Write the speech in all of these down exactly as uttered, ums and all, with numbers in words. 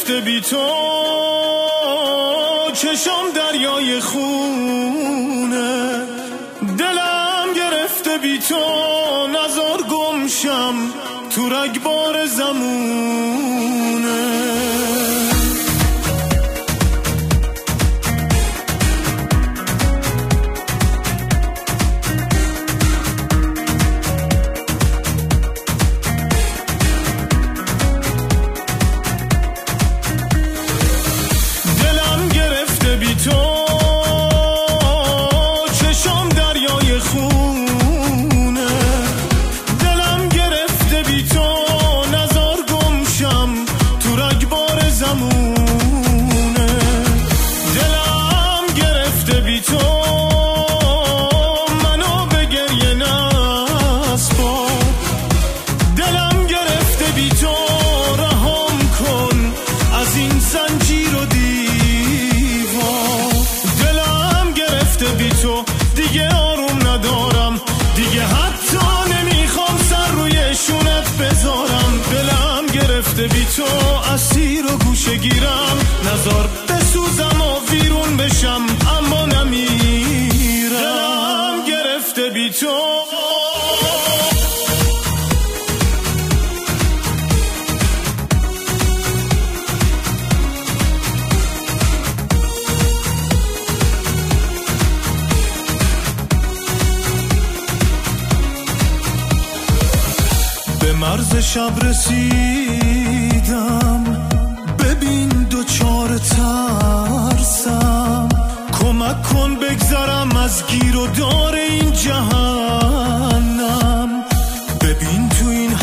گرفته بی تو، چشام دریای خونه، دلم گرفته بی تو، نزار گمشم تو رگبار زمونه. دیگه آروم ندارم، دیگه حتی نمیخوام سر روی شونت بذارم. دلم گرفته بی تو، اسیر و گوشه گیرم، نزار بسوزم و ویرون بشم اما نمیرم. دلم گرفته بی تو، مرز شب رسیدم، ببین دوچار ترسم، کمک کن بگذرم از گیر و دار این جهنم. ببین تو این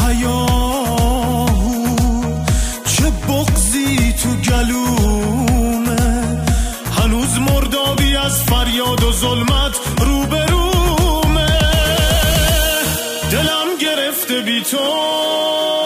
هیاهو چه بغضی تو گلومه، هنوز مردابی از فریاد و ظلمت روبرومه. دلم گرفته بی تو،